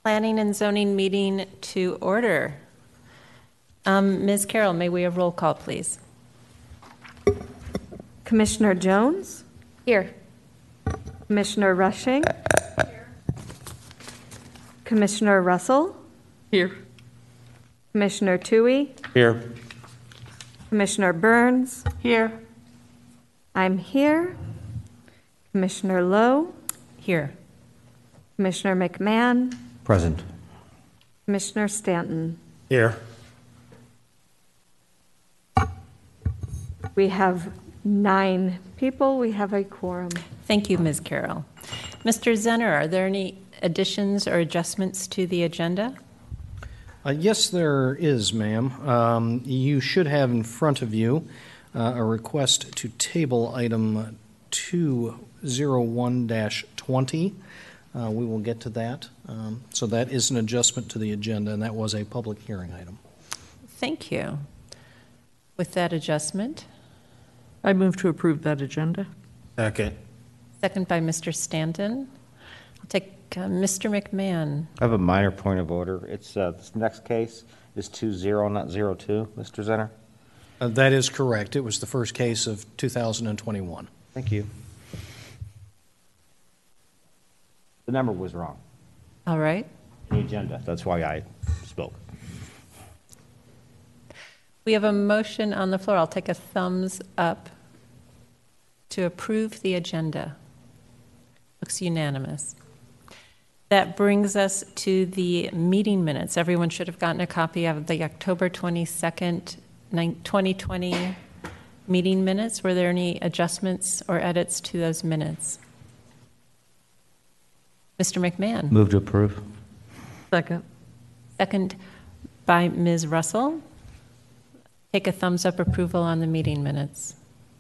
Planning and Zoning meeting to order. Ms. Carroll, may we have roll call, please? Commissioner Jones? Here. Commissioner Rushing? Here. Commissioner Russell? Here. Commissioner Toohey? Here. Commissioner Burns? Here. I'm here. Commissioner Lowe? Here. Commissioner McMahon? Present. Commissioner Stanton? Here. We have 9 people. We have a quorum. Thank you, Ms. Carroll. Mr. Zenner, are there any additions or adjustments to the agenda? Yes, there is, ma'am. You should have in front of you a request to table item 201-20. We will get to that. So that is an adjustment to the agenda, and that was a public hearing item. Thank you. With that adjustment. I move to approve that agenda. Second. Second by Mr. Stanton. I'll take Mr. McMahon. I have a minor point of order. It's this next case is 20, not 02, Mr. Zenner. That is correct. It was the first case of 2021. Thank you. The number was wrong All right. in the agenda. That's why I spoke. We have a motion on the floor. I'll take a thumbs up to approve the agenda. Looks unanimous. That brings us to the meeting minutes. Everyone should have gotten a copy of the October 22nd, 2020 meeting minutes. Were there any adjustments or edits to those minutes? Mr. McMahon. Move to approve. Second. Second by Ms. Russell. Take a thumbs up approval on the meeting minutes.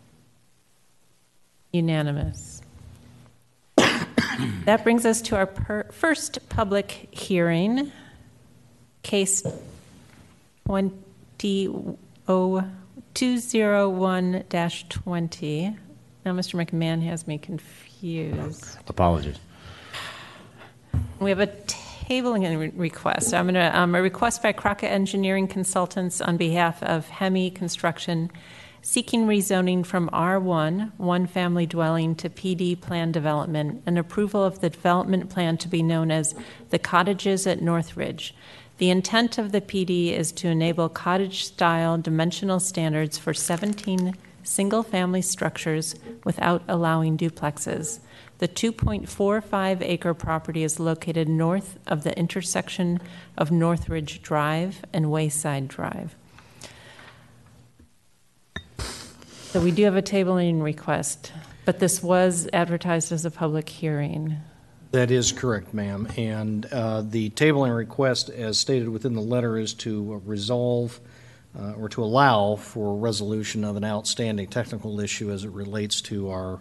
Unanimous. That brings us to our first public hearing, case 201-20. Now, Mr. McMahon has me confused. Apologies. We have a tabling request. I'm going to a request by Crockett Engineering Consultants on behalf of Hemi Construction, seeking rezoning from R1, one family dwelling, to PD plan development, and approval of the development plan to be known as the Cottages at Northridge. The intent of the PD is to enable cottage-style dimensional standards for 17 single-family structures without allowing duplexes. The 2.45-acre property is located north of the intersection of Northridge Drive and Wayside Drive. So we do have a tabling request, but this was advertised as a public hearing. That is correct, ma'am. And the tabling request, as stated within the letter, is to resolve or to allow for resolution of an outstanding technical issue as it relates to our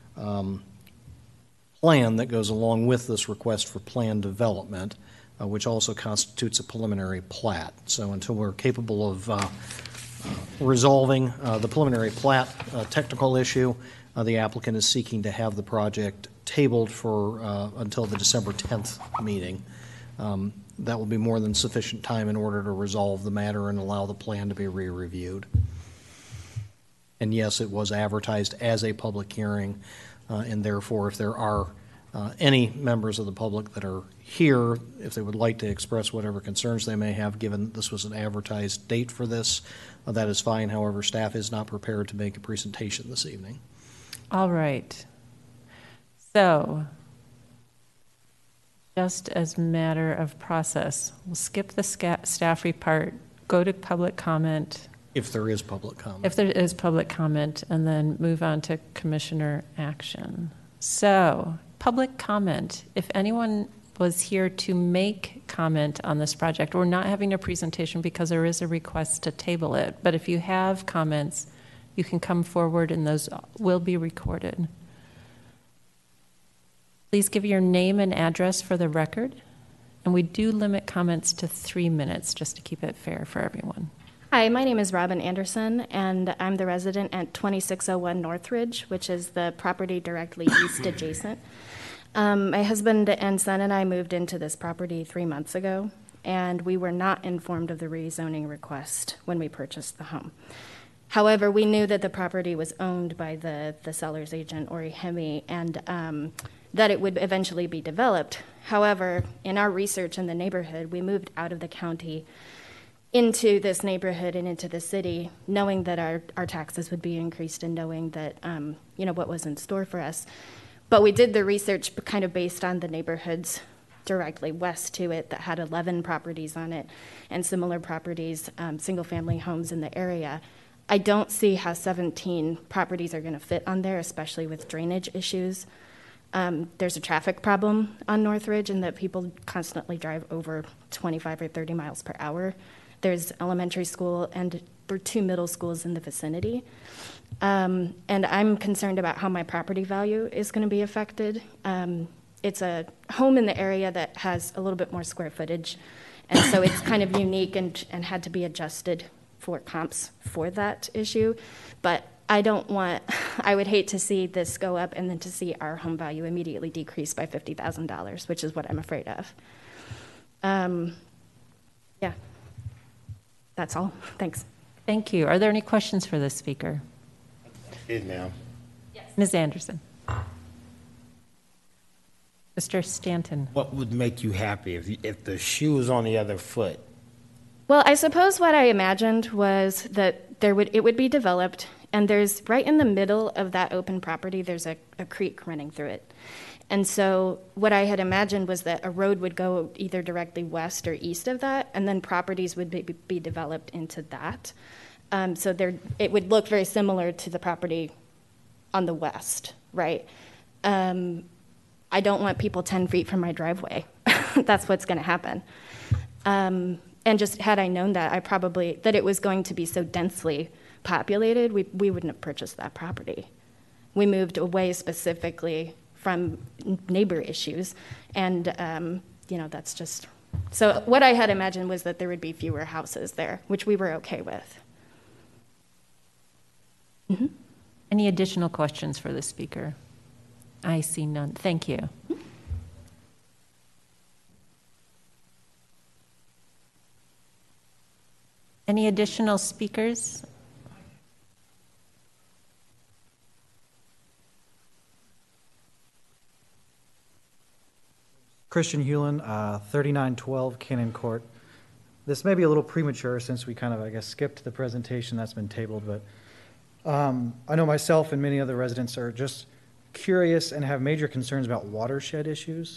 plan that goes along with this request for plan development, which also constitutes a preliminary plat. So until we're capable of resolving the preliminary plat technical issue, the applicant is seeking to have the project tabled for until the December 10th meeting. That will be more than sufficient time in order to resolve the matter and allow the plan to be re-reviewed. And yes, it was advertised as a public hearing, and therefore if there are any members of the public that are here, if they would like to express whatever concerns they may have, given that this was an advertised date for this, that is fine. However, staff is not prepared to make a presentation this evening. All right. So, just as a matter of process, we'll skip the staff report, go to public comment. If there is public comment. If there is public comment, and then move on to commissioner action. So, public comment. If anyone was here to make comment on this project, we're not having a presentation because there is a request to table it. But if you have comments, you can come forward and those will be recorded. Please give your name and address for the record. And we do limit comments to 3 minutes just to keep it fair for everyone. Hi, my name is Robin Anderson, and I'm the resident at 2601 Northridge, which is the property directly east adjacent. My husband and son and I moved into this property 3 months ago, and we were not informed of the rezoning request when we purchased the home. However, we knew that the property was owned by the seller's agent, Ori Hemi, and that it would eventually be developed. However, in our research in the neighborhood, we moved out of the county into this neighborhood and into the city, knowing that our taxes would be increased and knowing that, what was in store for us. But we did the research kind of based on the neighborhoods directly west to it that had 11 properties on it and similar properties, single-family homes in the area. I don't see how 17 properties are going to fit on there, especially with drainage issues. There's a traffic problem on Northridge in that people constantly drive over 25 or 30 miles per hour. There's elementary school and there are 2 middle schools in the vicinity. And I'm concerned about how my property value is going to be affected. It's a home in the area that has a little bit more square footage, and so it's kind of unique and had to be adjusted for comps for that issue. But I would hate to see this go up and then to see our home value immediately decrease by $50,000, which is what I'm afraid of. Yeah, that's all. Thanks. Thank you. Are there any questions for this speaker? Good now. Ms. Anderson. Mr. Stanton. What would make you happy if the shoe was on the other foot? Well, I suppose what I imagined was that it would be developed, and there's right in the middle of that open property, there's a creek running through it. And so what I had imagined was that a road would go either directly west or east of that, and then properties would be developed into that. So it would look very similar to the property on the west, right? I don't want people 10 feet from my driveway. That's what's going to happen. And just had I known that, that it was going to be so densely populated, we wouldn't have purchased that property. We moved away specifically from neighbor issues, and that's just. So what I had imagined was that there would be fewer houses there, which we were okay with. Mm-hmm. Any additional questions for the speaker? I see none. Thank you. Any additional speakers? Christian Hewlin, 3912 Cannon Court. This may be a little premature since we kind of, I guess, skipped the presentation that's been tabled, but I know myself and many other residents are just curious and have major concerns about watershed issues.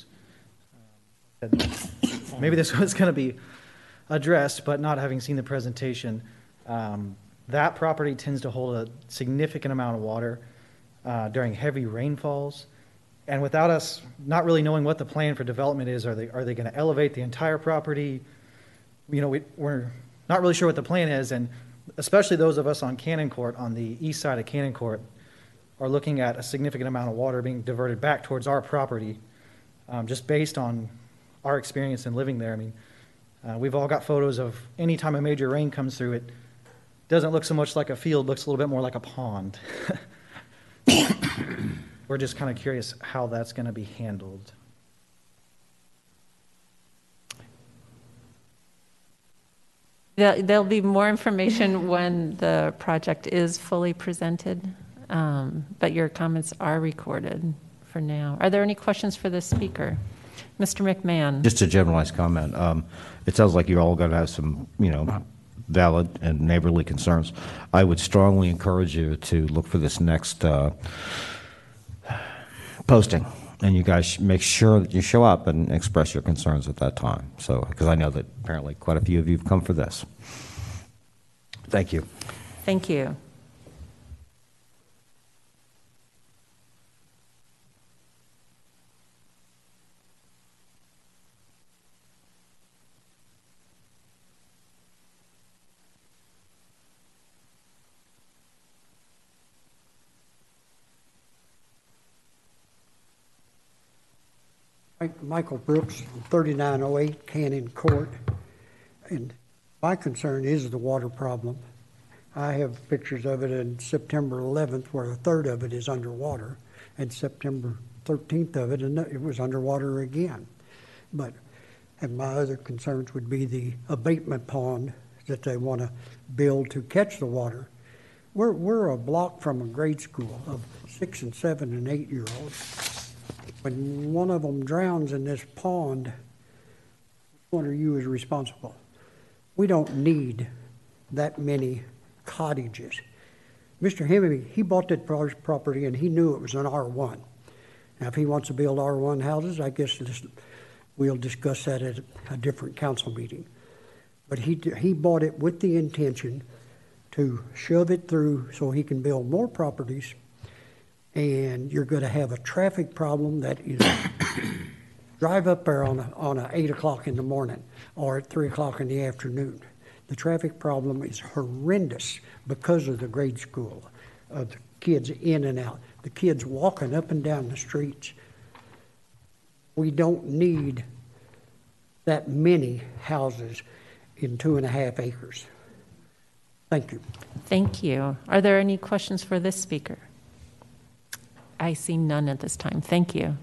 Maybe this was going to be addressed, but not having seen the presentation. That property tends to hold a significant amount of water during heavy rainfalls. And without us not really knowing what the plan for development is, are they going to elevate the entire property? We're not really sure what the plan is, and especially those of us on Cannon Court, on the east side of Cannon Court, are looking at a significant amount of water being diverted back towards our property, just based on our experience in living there. I mean, we've all got photos of any time a major rain comes through, it doesn't look so much like a field, looks a little bit more like a pond. We're just kind of curious how that's going to be handled. There'll be more information when the project is fully presented, but your comments are recorded for now. Are there any questions for the speaker? Mr. McMahon. Just a generalized comment. It sounds like you're all going to have some, valid and neighborly concerns. I would strongly encourage you to look for this next posting, and you guys make sure that you show up and express your concerns at that time. So, because I know that apparently quite a few of you have come for this. Thank you. Thank you. Michael Brooks, 3908 Cannon Court, and my concern is the water problem. I have pictures of it on September 11th where a third of it is underwater, and September 13th of it, and it was underwater again. But, and my other concerns would be the abatement pond that they want to build to catch the water. We're a block from a grade school of 6 and 7 and 8-year-olds. When one of them drowns in this pond, which one of you is responsible? We don't need that many cottages. Mr. Hemme, he bought that property and he knew it was an R1. Now, if he wants to build R1 houses, I guess we'll discuss that at a different council meeting. But he bought it with the intention to shove it through so he can build more properties, and you're going to have a traffic problem that is drive up there on a 8 o'clock in the morning or at 3 o'clock in the afternoon. The traffic problem is horrendous because of the grade school, of the kids in and out, the kids walking up and down the streets. We don't need that many houses in 2.5 acres. Thank you. Thank you. Are there any questions for this speaker? I see none at this time. Thank you.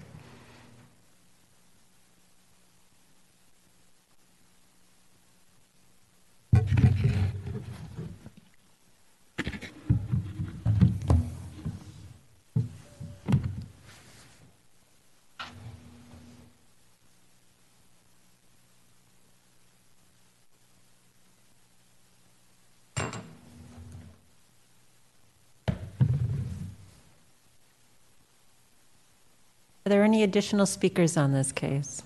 Are there any additional speakers on this case?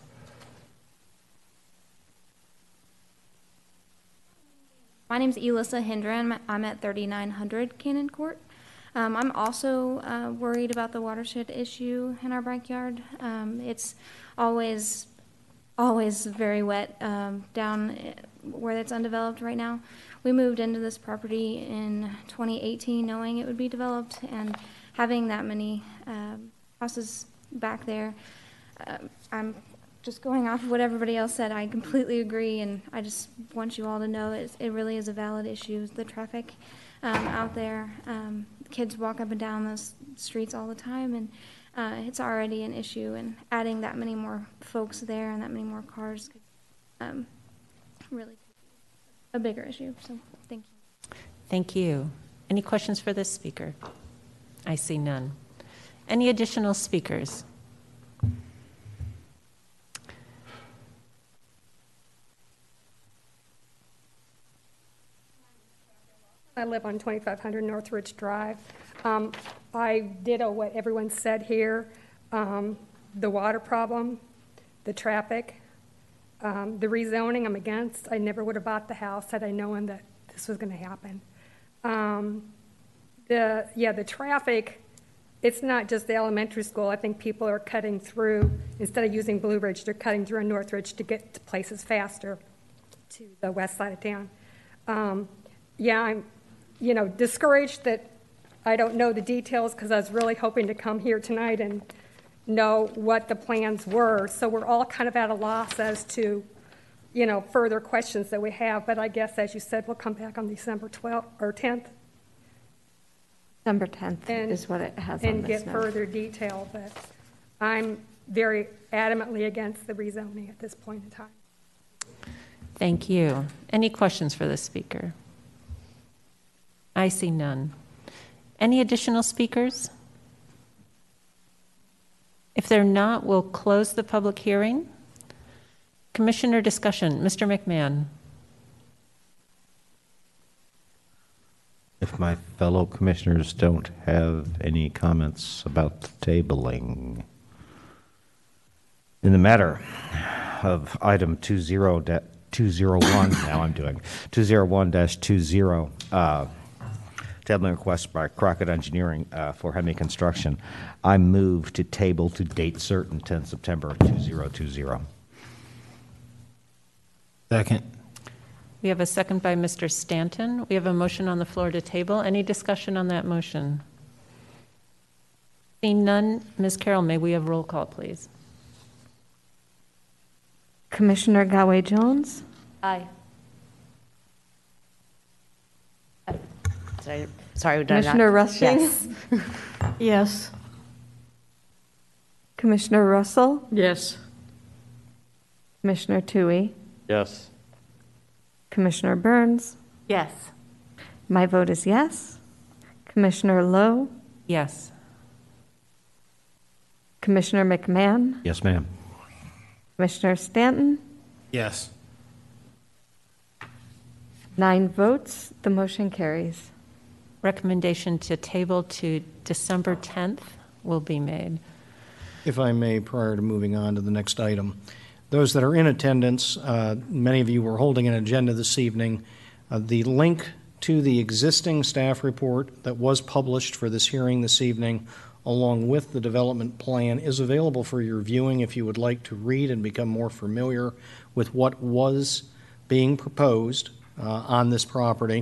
My name is Elissa Hendren. I'm at 3900 Cannon Court. I'm also worried about the watershed issue in our backyard. It's always very wet down where it's undeveloped right now. We moved into this property in 2018 knowing it would be developed, and having that many houses back there, I'm just going off of what everybody else said. I completely agree, and I just want you all to know it really is a valid issue. The traffic out there, kids walk up and down those streets all the time, and it's already an issue, and adding that many more folks there and that many more cars could really be a bigger issue. So thank you. Thank you. Any questions for this speaker? I see none. Any additional speakers? I live on 2500 Northridge Drive. I ditto what everyone said here. The water problem, the traffic, the rezoning I'm against. I never would have bought the house had I known that this was going to happen. The traffic, it's not just the elementary school. I think people are cutting through, instead of using Blue Ridge, they're cutting through on Northridge to get to places faster to the west side of town. I'm, discouraged that I don't know the details because I was really hoping to come here tonight and know what the plans were. So we're all kind of at a loss as to, further questions that we have. But I guess, as you said, we'll come back on December 12th or 10th. December 10th is what it has on and this get note. further detail, but I'm very adamantly against the rezoning at this point in time. Thank you. Any questions for this speaker? I see none. Any additional speakers? If they're not, we'll close the public hearing. Commissioner discussion. Mr. McMahon. If my fellow commissioners don't have any comments about the tabling, in the matter of item 201, now I'm doing 201-20, tabling request by Crockett Engineering for Hemme Construction, I move to table to date certain 10 September 2020. Second. We have a second by Mr. Stanton. We have a motion on the floor to table. Any discussion on that motion? Seeing none, Ms. Carroll, may we have roll call, please? Commissioner Gaway-Jones? Aye. Sorry, did I not? Commissioner Rushing? Yes. Yes. Commissioner Russell, Yes. Commissioner Tui, Yes. Commissioner Burns. Yes. My vote is yes. Commissioner Lowe, Yes. Commissioner McMahon, Yes, ma'am. Commissioner Stanton. Yes. 9 votes, the motion carries. Recommendation to table to December 10th will be made. If I may, prior to moving on to the next item, those that are in attendance, many of you were holding an agenda this evening. The link to the existing staff report that was published for this hearing this evening, along with the development plan, is available for your viewing if you would like to read and become more familiar with what was being proposed on this property.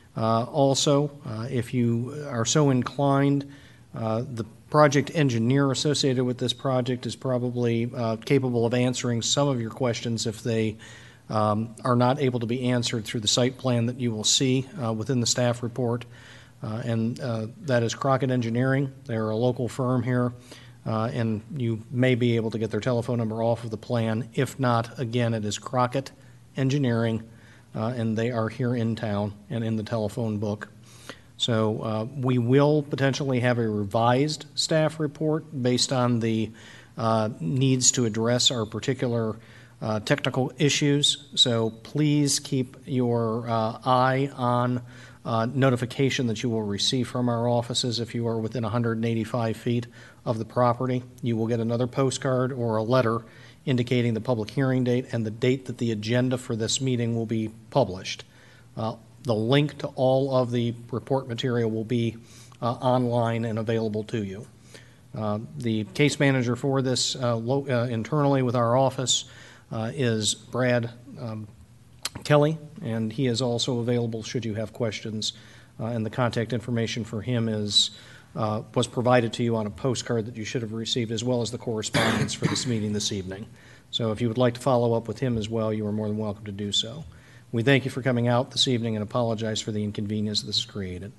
Also, if you are so inclined, the project engineer associated with this project is probably capable of answering some of your questions if they are not able to be answered through the site plan that you will see within the staff report. And that is Crockett Engineering. They're a local firm here, and you may be able to get their telephone number off of the plan. If not, again, it is Crockett Engineering, and they are here in town and in the telephone book. So we will potentially have a revised staff report based on the needs to address our particular technical issues. So please keep your eye on notification that you will receive from our offices if you are within 185 feet of the property. You will get another postcard or a letter indicating the public hearing date and the date that the agenda for this meeting will be published. The link to all of the report material will be online and available to you. The case manager for this internally with our office is Brad Kelly, and he is also available should you have questions. And the contact information for him was provided to you on a postcard that you should have received, as well as the correspondence for this meeting this evening. So if you would like to follow up with him as well, you are more than welcome to do so. We thank you for coming out this evening and apologize for the inconvenience this has created.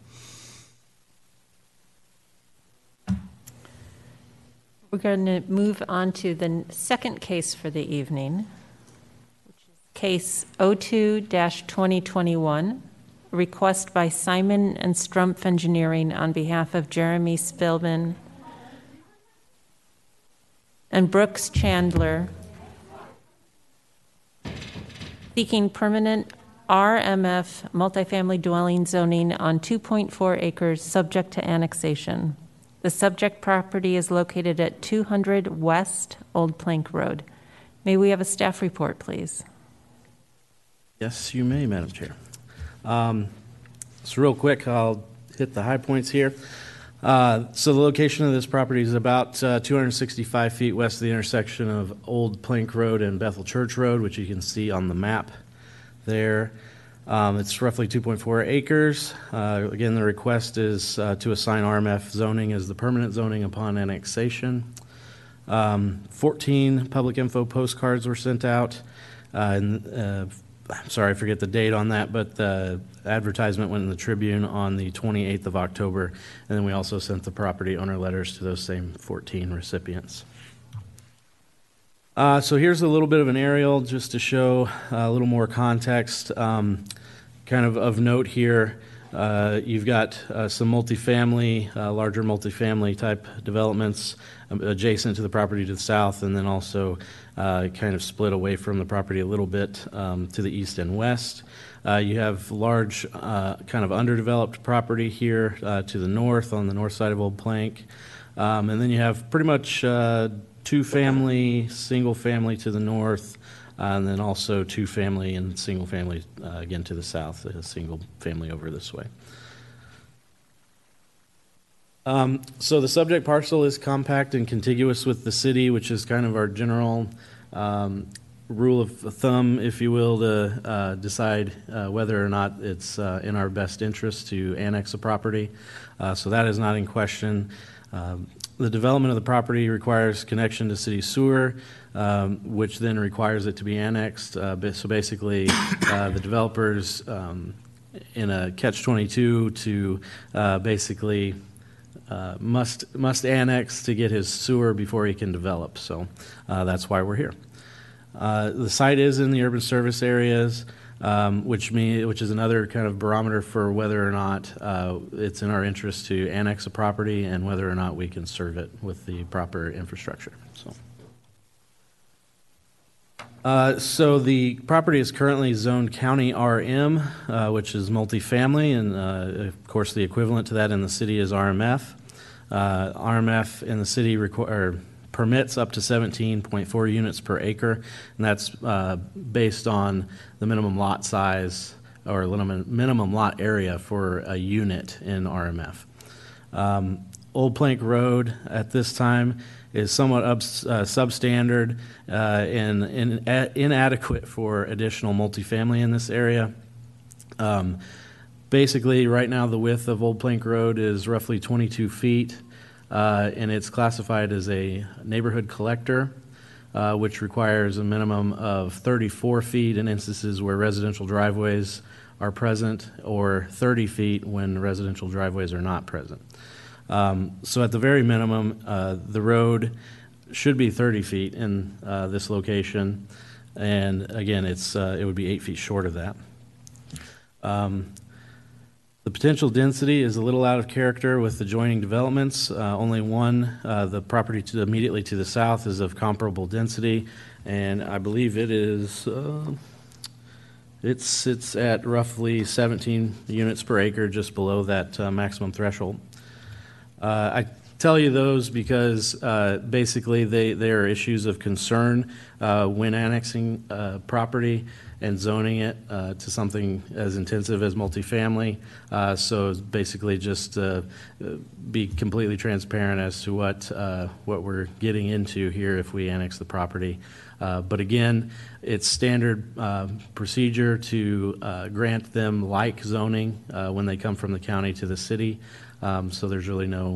We're going to move on to the second case for the evening, which is case 02-2021, a request by Simon and Strumpf Engineering on behalf of Jeremy Spillman and Brooks Chandler, seeking permanent RMF multifamily dwelling zoning on 2.4 acres subject to annexation. The subject property is located at 200 West Old Plank Road. May we have a staff report, please? Yes, you may, Madam Chair. So real quick, I'll hit the high points here. So the location of this property is about 265 feet west of the intersection of Old Plank Road and Bethel Church Road, which you can see on the map there. It's roughly 2.4 acres. Again, the request is to assign RMF zoning as the permanent zoning upon annexation. 14 public info postcards were sent out. I'm sorry, I forget the date on that, but the advertisement went in the Tribune on the 28th of October, and then we also sent the property owner letters to those same 14 recipients. So here's a little bit of an aerial just to show a little more context. Kind of note here, you've got some multifamily, larger multifamily type developments adjacent to the property to the south, and then also kind of split away from the property a little bit to the east and west. You have large kind of underdeveloped property here to the north on the north side of Old Plank. And then you have pretty much two-family, single-family to the north, and then also two-family and single-family again to the south, a single-family over this way. So the subject parcel is compact and contiguous with the city, which is kind of our general rule of thumb, if you will, to decide whether or not it's in our best interest to annex a property. So that is not in question. The development of the property requires connection to city sewer, which then requires it to be annexed. So basically, the developers in a catch-22 to basically must annex to get his sewer before he can develop. So that's why we're here. The site is in the urban service areas, which is another kind of barometer for whether or not it's in our interest to annex a property and whether or not we can serve it with the proper infrastructure. So the property is currently zoned County RM, which is multifamily, and of course the equivalent to that in the city is RMF. RMF in the city permits up to 17.4 units per acre, and that's based on the minimum lot size or minimum lot area for a unit in RMF. Old Plank Road at this time is somewhat substandard and inadequate for additional multifamily in this area. Basically, right now the width of Old Plank Road is roughly 22 feet, and it's classified as a neighborhood collector, which requires a minimum of 34 feet in instances where residential driveways are present, or 30 feet when residential driveways are not present. So at the very minimum, the road should be 30 feet in this location, and again, it would be 8 feet short of that. The potential density is a little out of character with adjoining developments. Only one, the property immediately to the south, is of comparable density, and I believe it is. It's at roughly 17 units per acre, just below that maximum threshold. I tell you those because basically they are issues of concern when annexing property and zoning it to something as intensive as multifamily. So basically just be completely transparent as to what we're getting into here if we annex the property. But again, it's standard procedure to grant them like zoning when they come from the county to the city. So there's really no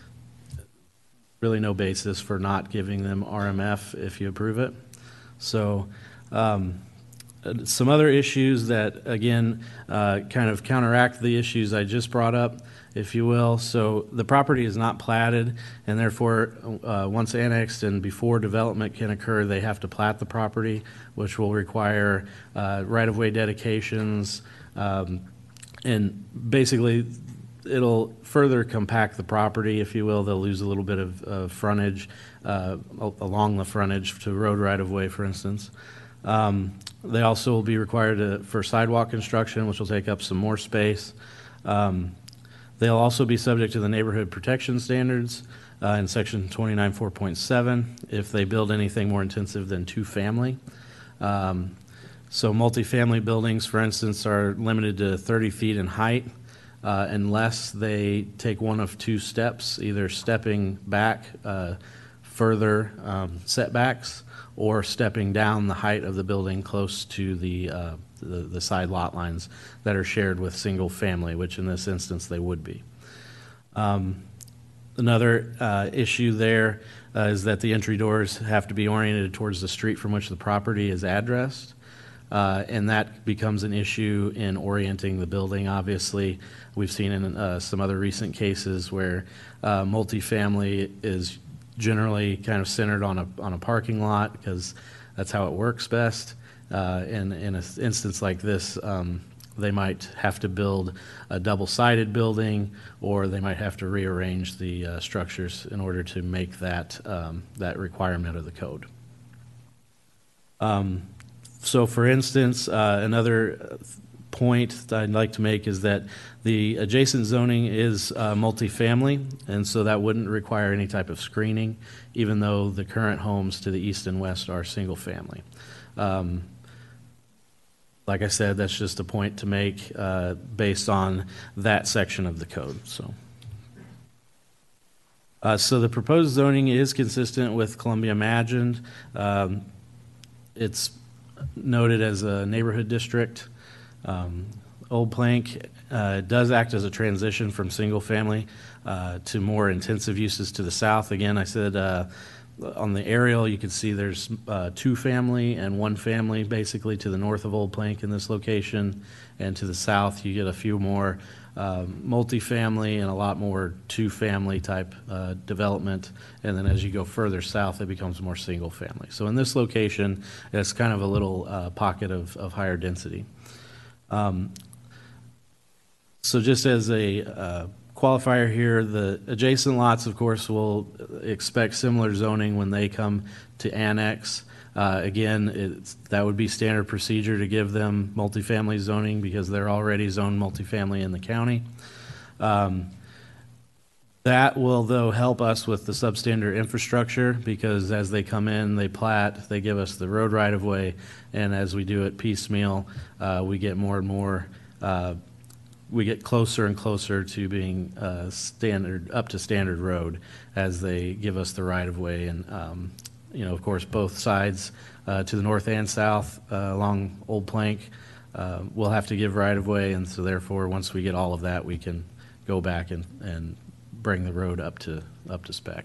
basis for not giving them RMF if you approve it. So some other issues that, again, kind of counteract the issues I just brought up, if you will. So the property is not platted, and therefore, once annexed and before development can occur, they have to plat the property, which will require right-of-way dedications, and basically it'll further compact the property, if you will. They'll lose a little bit of frontage along the frontage to road right-of-way, for instance. They also will be required for sidewalk construction, which will take up some more space. They'll also be subject to the neighborhood protection standards in section 29.4.7 if they build anything more intensive than two-family. So multifamily buildings, for instance, are limited to 30 feet in height unless they take one of two steps, either stepping back further setbacks or stepping down the height of the building close to the side lot lines that are shared with single family, which in this instance they would be. Another issue there is that the entry doors have to be oriented towards the street from which the property is addressed. And that becomes an issue in orienting the building. Obviously, we've seen in some other recent cases where multifamily is generally kind of centered on a parking lot because that's how it works best. And in an instance like this, they might have to build a double-sided building, or they might have to rearrange the structures in order to make that requirement of the code. So, for instance, another point that I'd like to make is that the adjacent zoning is multifamily, and so that wouldn't require any type of screening, even though the current homes to the east and west are single-family. Like I said, that's just a point to make based on that section of the code. So the proposed zoning is consistent with Columbia Imagined. It's noted as a neighborhood district. Old Plank does act as a transition from single family to more intensive uses to the south. Again, I said on the aerial you can see there's two family and one family basically to the north of Old Plank in this location, and to the south you get a few more multifamily and a lot more two-family type development. And then as you go further south, it becomes more single-family. So in this location, it's kind of a little pocket of higher density. So just as a qualifier here, the adjacent lots, of course, will expect similar zoning when they come to annex. Again, that would be standard procedure to give them multifamily zoning because they're already zoned multifamily in the county. That will, though, help us with the substandard infrastructure because as they come in, they plat, they give us the road right-of-way, and as we do it piecemeal, we get more and more, we get closer and closer to being standard, up to standard road as they give us the right-of-way. And, you know, of course, both sides to the north and south along Old Plank will have to give right-of-way, and so therefore, once we get all of that, we can go back and bring the road up to spec.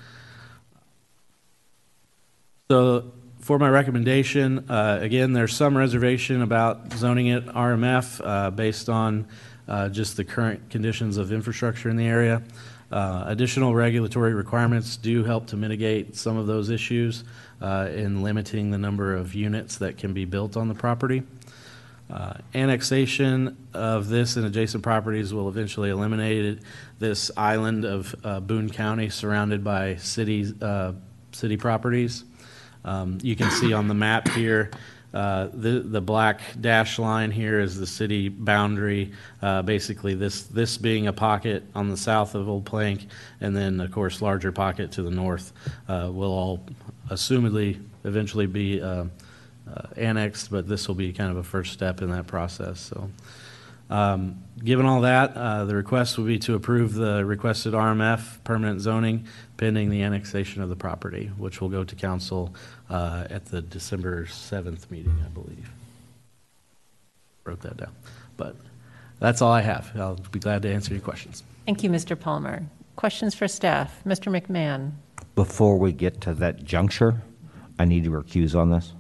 So for my recommendation, again, there's some reservation about zoning it RMF based on just the current conditions of infrastructure in the area. Additional regulatory requirements do help to mitigate some of those issues in limiting the number of units that can be built on the property. Annexation of this and adjacent properties will eventually eliminate this island of Boone County surrounded by city properties. You can see on the map here, the black dash line here is the city boundary. Basically, this being a pocket on the south of Old Plank, and then, of course, larger pocket to the north will all assumedly eventually be annexed, but this will be kind of a first step in that process. So, given all that, the request will be to approve the requested RMF permanent zoning pending the annexation of the property, which will go to council at the December 7th meeting, I believe. Wrote that down. But that's all I have. I'll be glad to answer your questions. Thank you, Mr. Palmer. Questions for staff? Mr. McMahon. Before we get to that juncture, I need to recuse on this.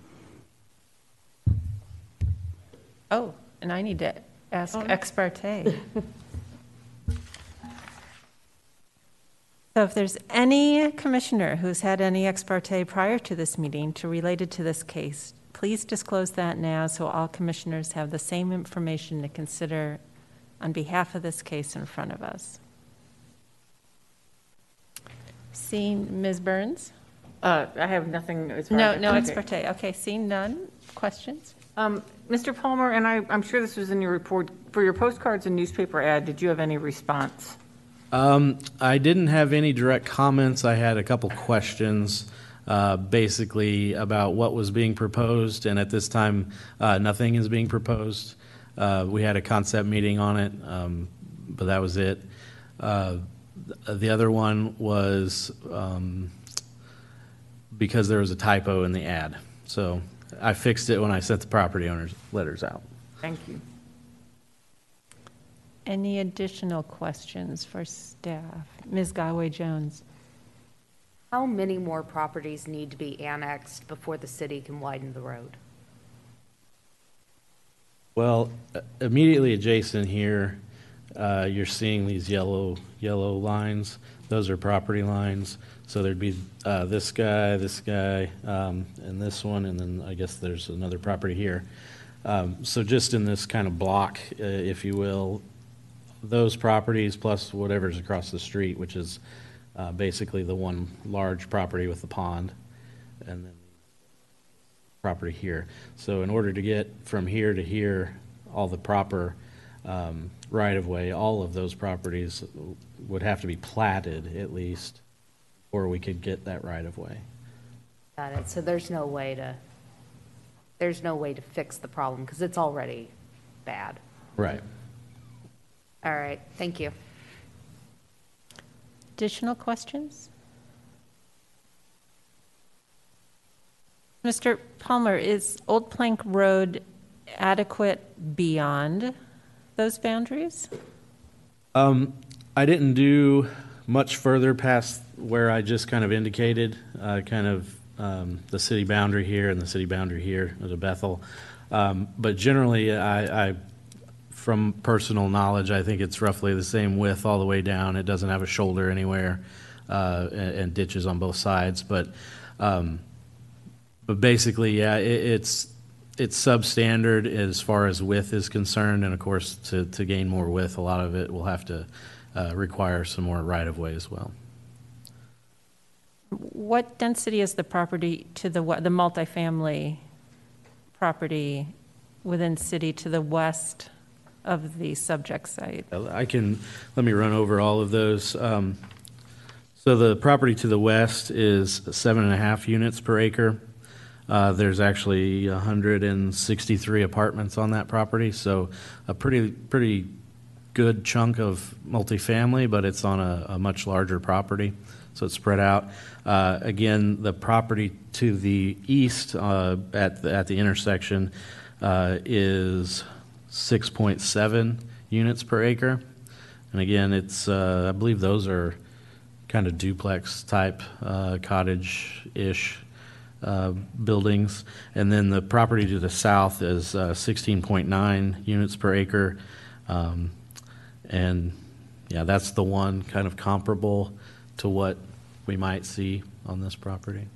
Oh, and I need to ask ex parte. So if there's any commissioner who's had any ex parte prior to this meeting related to this case, please disclose that now so all commissioners have the same information to consider on behalf of this case in front of us. Seeing Ms. Burns? I have nothing as far No, as no ex parte. Okay, seeing none. Questions? Mr. Palmer, and I'm sure this was in your report, for your postcards and newspaper ad, did you have any response? I didn't have any direct comments. I had a couple questions basically about what was being proposed, and at this time, nothing is being proposed. We had a concept meeting on it, but that was it. The other one was because there was a typo in the ad. So I fixed it when I sent the property owners letters out. Thank you. Any additional questions for staff? Ms. Galway-Jones. How many more properties need to be annexed before the city can widen the road? Well, immediately adjacent here, you're seeing these yellow lines. Those are property lines. So there'd be this guy, and this one, and then I guess there's another property here. So just in this kind of block, if you will, those properties plus whatever's across the street, which is basically the one large property with the pond, and then property here. So in order to get from here to here, all the proper right-of-way, all of those properties would have to be platted at least, or we could get that right-of-way. Got it. So there's no way to fix the problem because it's already bad. Right. All right. Thank you. Additional questions? Mr. Palmer, is Old Plank Road adequate beyond those boundaries? I didn't do much further past where I just kind of indicated, the city boundary here and the city boundary here as a Bethel. But generally, from personal knowledge, I think it's roughly the same width all the way down. It doesn't have a shoulder anywhere, and ditches on both sides. But basically, yeah, it's substandard as far as width is concerned. And of course, to gain more width, a lot of it will have to require some more right-of-way as well. What density is the property to the multifamily property within city to the west of the subject site? Let me run over all of those. So the property to the west is 7.5 units per acre. There's actually 163 apartments on that property, so a pretty good chunk of multifamily, but it's on a much larger property, so it's spread out. Again, the property to the east at the intersection is 6.7 units per acre, and again, it's I believe those are kind of duplex type cottage-ish buildings. And then the property to the south is 16.9 units per acre. And yeah, that's the one kind of comparable to what we might see on this property.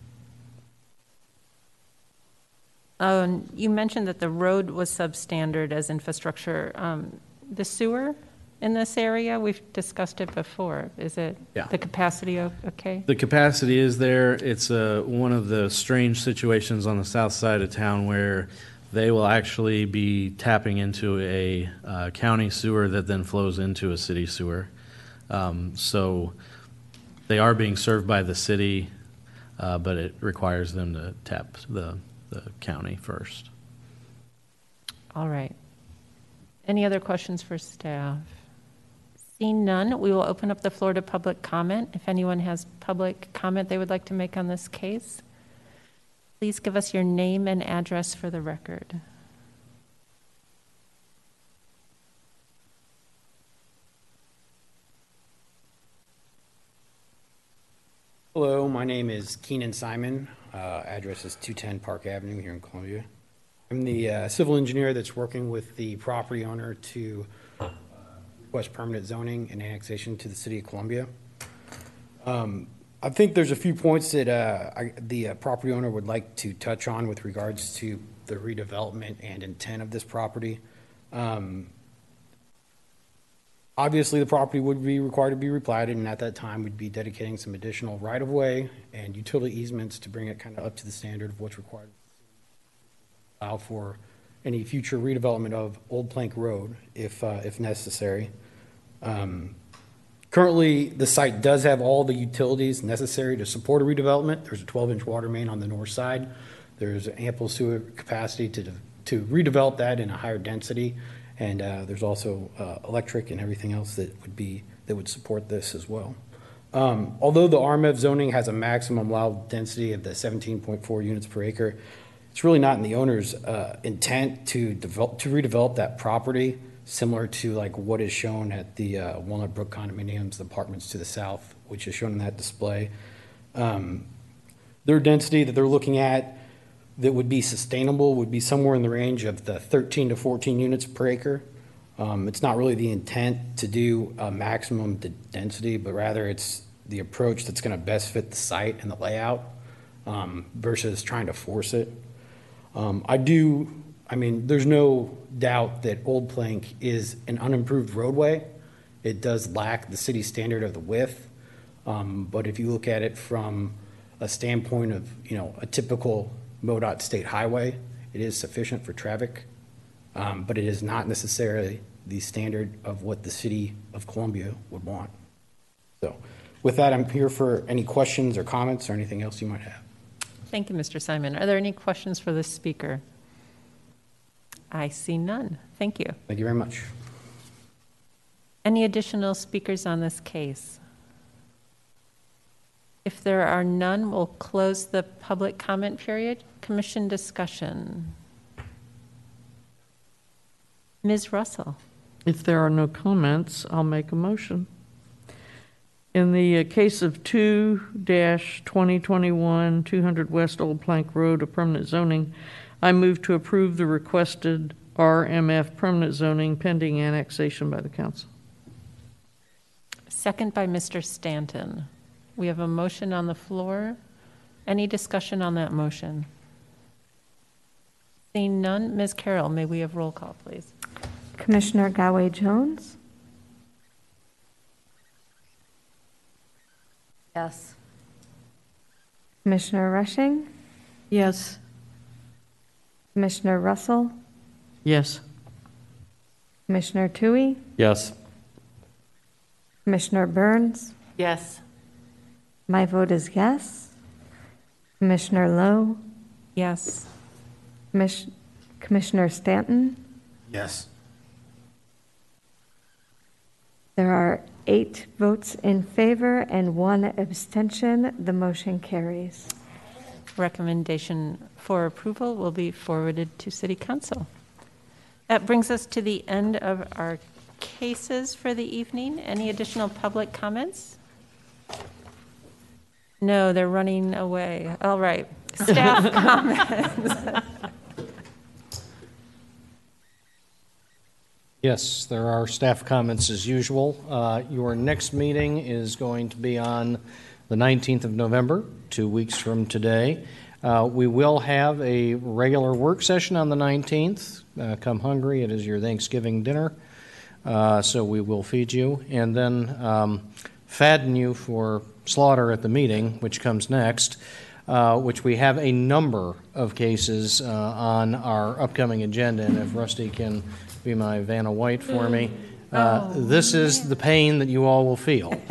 You mentioned that the road was substandard as infrastructure. The sewer in this area, we've discussed it before. Is it the capacity okay? The capacity is there. It's one of the strange situations on the south side of town where they will actually be tapping into a county sewer that then flows into a city sewer. So they are being served by the city, but it requires them to tap the county first. All right. Any other questions for staff? Seeing none, we will open up the floor to public comment. If anyone has public comment they would like to make on this case, please give us your name and address for the record. Hello, my name is Keenan Simon. Address is 210 Park Avenue here in Columbia. I'm the civil engineer that's working with the property owner to request permanent zoning and annexation to the city of Columbia. I think there's a few points that the property owner would like to touch on with regards to the redevelopment and intent of this property. Obviously, the property would be required to be replatted, and at that time, we'd be dedicating some additional right-of-way and utility easements to bring it kind of up to the standard of what's required. Allow for any future redevelopment of Old Plank Road if necessary. Currently, the site does have all the utilities necessary to support a redevelopment. There's a 12-inch water main on the north side. There's ample sewer capacity to redevelop that in a higher density. And there's also electric and everything else that would support this as well. Although the RMF zoning has a maximum allowed density of the 17.4 units per acre, it's really not in the owner's intent to redevelop that property, similar to like what is shown at the Walnut Brook condominiums, the apartments to the south, which is shown in that display. Their density that they're looking at that would be sustainable would be somewhere in the range of the 13 to 14 units per acre. It's not really the intent to do a maximum density, but rather it's the approach that's going to best fit the site and the layout versus trying to force it. There's no doubt that Old Plank is an unimproved roadway. It does lack the city standard of the width, but if you look at it from a standpoint of, a typical MoDOT state highway, it is sufficient for traffic, but it is not necessarily the standard of what the city of Columbia would want. So with that, I'm here for any questions or comments or anything else you might have. Thank you, Mr. Simon. Are there any questions for the speaker? I see none. Thank you. Thank you very much. Any additional speakers on this case? If there are none, we'll close the public comment period. Commission discussion. Ms. Russell. If there are no comments, I'll make a motion. In the case of 2-2021 200 West Old Plank Road, a permanent zoning, I move to approve the requested RMF permanent zoning pending annexation by the council. Second by Mr. Stanton. We have a motion on the floor. Any discussion on that motion? Seeing none, Ms. Carroll, may we have roll call, please? Commissioner Goway-Jones, Yes. Commissioner Rushing, Yes. Commissioner Russell, Yes. Commissioner Tui, Yes. Commissioner Burns. Yes. My vote is yes. Commissioner Lowe, Yes. Commissioner Stanton. Yes. There are 8 votes in favor and 1 abstention. The motion carries. Recommendation for approval will be forwarded to City Council. That brings us to the end of our cases for the evening. Any additional public comments? No, they're running away. All right. Staff comments. Yes, there are staff comments as usual. Your next meeting is going to be on the 19th of November, 2 weeks from today. We will have a regular work session on the 19th. Come hungry, it is your Thanksgiving dinner, so we will feed you. And then fatten you for slaughter at the meeting, which comes next, which we have a number of cases on our upcoming agenda. And if Rusty can be my Vanna White for me, this is the pain that you all will feel.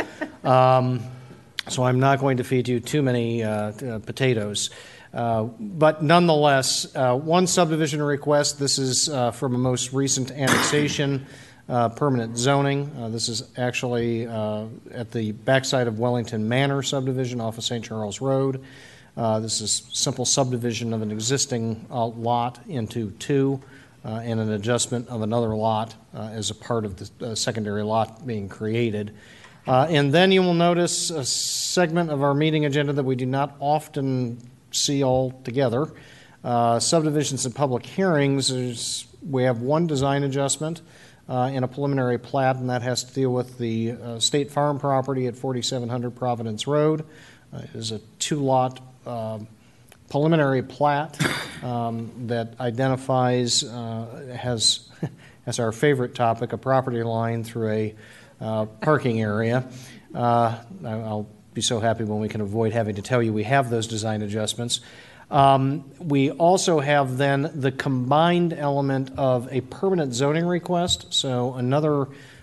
So I'm not going to feed you too many potatoes. But nonetheless, one subdivision request. This is from a most recent annexation, permanent zoning. This is actually at the backside of Wellington Manor subdivision off of St. Charles Road. This is simple subdivision of an existing lot into 2 and an adjustment of another lot as a part of the secondary lot being created. And then you will notice a segment of our meeting agenda that we do not often see all together. Subdivisions and public hearings, we have one design adjustment and a preliminary plat, and that has to deal with the State Farm property at 4700 Providence Road. It is a 2-lot preliminary plat that identifies, has our favorite topic, a property line through a parking area. I'll be so happy when we can avoid having to tell you we have those design adjustments. We also have then the combined element of a permanent zoning request, so another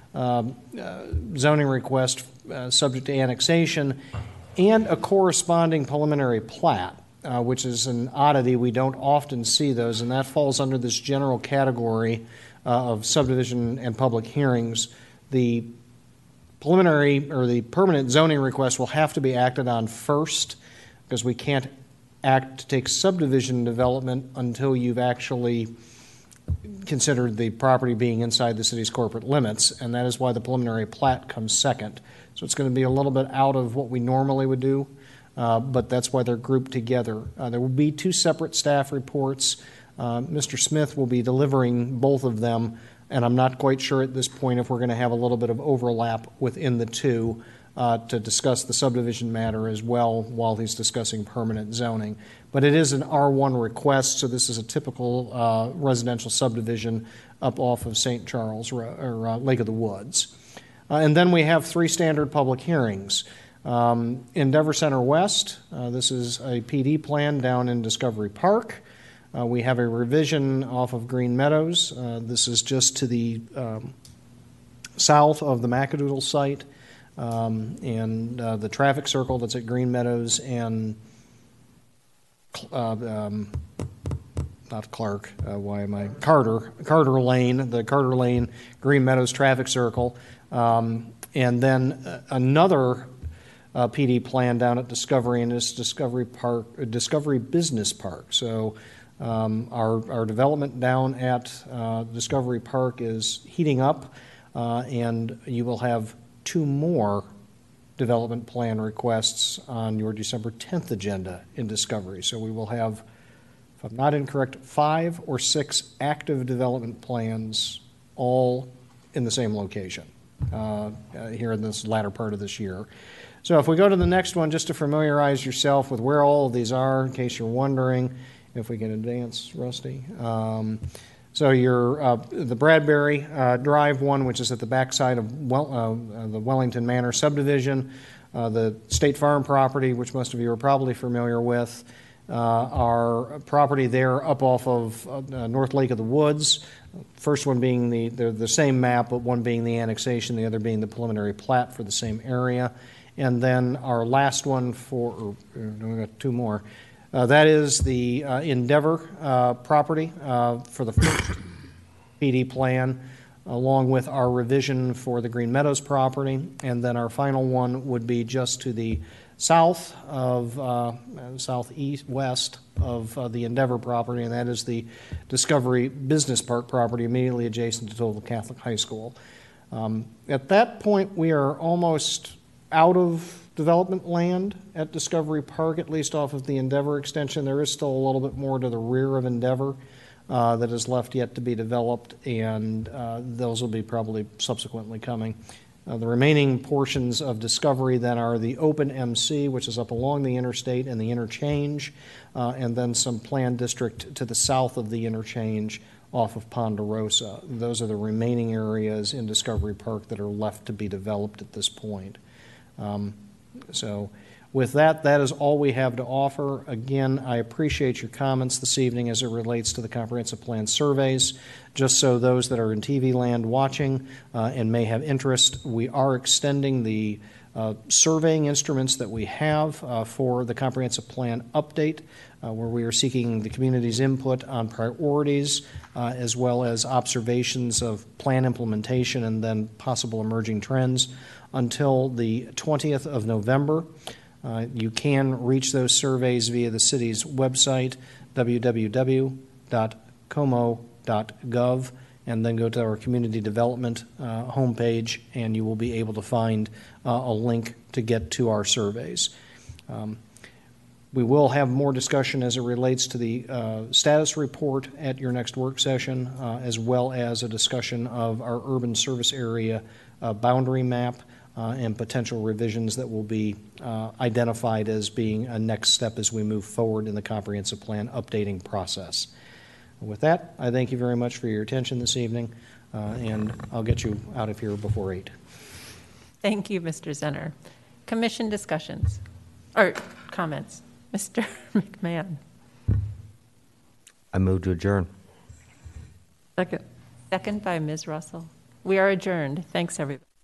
zoning request subject to annexation, and a corresponding preliminary plat, which is an oddity. We don't often see those, and that falls under this general category of subdivision and public hearings. The preliminary or the permanent zoning request will have to be acted on first, because we can't act to take subdivision development until you've actually considered the property being inside the city's corporate limits, and that is why the preliminary plat comes second. So it's going to be a little bit out of what we normally would do, but that's why they're grouped together. There will be 2 separate staff reports. Mr. Smith will be delivering both of them, and I'm not quite sure at this point if we're going to have a little bit of overlap within the 2 to discuss the subdivision matter as well while he's discussing permanent zoning. But it is an R1 request, so this is a typical residential subdivision up off of St. Charles or Lake of the Woods. And then we have 3 standard public hearings. Endeavor Center West, this is a PD plan down in Discovery Park. We have a revision off of Green Meadows. This is just to the south of the Macadoodle site, and the traffic circle that's at Green Meadows and not Clark, Carter Lane, the Carter Lane Green Meadows traffic circle, and then another PD plan down at Discovery, and it's Discovery Business Park. So our development down at Discovery Park is heating up, and you will have 2 more development plan requests on your December 10th agenda in Discovery. So we will have if I'm not incorrect, 5 or 6 active development plans, all in the same location here in this latter part of this year. So if we go to the next one, just to familiarize yourself with where all of these are, in case you're wondering, if we can advance, Rusty. So your the Bradbury Drive one, which is at the backside of the Wellington Manor subdivision, the State Farm property, which most of you are probably familiar with, our property there up off of North Lake of the Woods. First one being they're the same map, but one being the annexation, the other being the preliminary plat for the same area. And then our last one we got 2 more. That is the Endeavor property for the first PD plan, along with our revision for the Green Meadows property. And then our final one would be just to the south of, west of the Endeavor property, and that is the Discovery Business Park property immediately adjacent to Total Catholic High School. At that point, we are almost out of development land at Discovery Park, at least off of the Endeavor extension. There is still a little bit more to the rear of Endeavor that is left yet to be developed, and those will be probably subsequently coming. The remaining portions of Discovery then are the Open MC, which is up along the interstate and the interchange, and then some planned district to the south of the interchange off of Ponderosa. Those are the remaining areas in Discovery Park that are left to be developed at this point. So with that, that is all we have to offer. Again, I appreciate your comments this evening as it relates to the comprehensive plan surveys. Just so those that are in TV land watching and may have interest, we are extending the surveying instruments that we have for the comprehensive plan update, where we are seeking the community's input on priorities as well as observations of plan implementation and then possible emerging trends until the 20th of November. You can reach those surveys via the city's website, www.como.gov, and then go to our community development homepage, and you will be able to find a link to get to our surveys. We will have more discussion as it relates to the status report at your next work session, as well as a discussion of our urban service area boundary map and potential revisions that will be identified as being a next step as we move forward in the comprehensive plan updating process. With that, I thank you very much for your attention this evening, and I'll get you out of here before 8. Thank you, Mr. Zenner. Commission discussions or comments. Mr. McMahon. I move to adjourn. Second. Second by Ms. Russell. We are adjourned. Thanks, everybody.